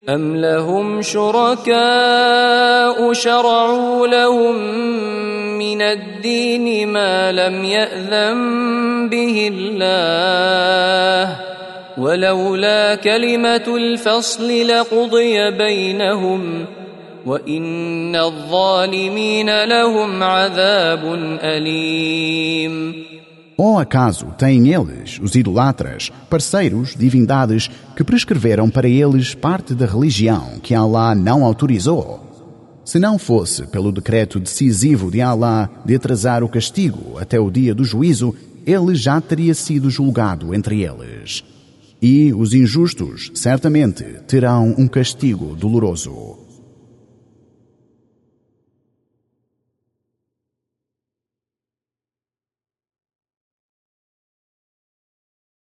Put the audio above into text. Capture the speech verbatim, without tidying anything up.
أم لهم شركاء شرعوا لهم من الدين ما لم يأذن به الله ولولا كلمة الفصل لقضي بينهم وإن الظالمين لهم عذاب أليم. Ou acaso têm eles, os idolatras, parceiros, divindades, que prescreveram para eles parte da religião que Allah não autorizou? Se não fosse pelo decreto decisivo de Allah de atrasar o castigo até o dia do juízo, ele já teria sido julgado entre eles. E os injustos, certamente, terão um castigo doloroso.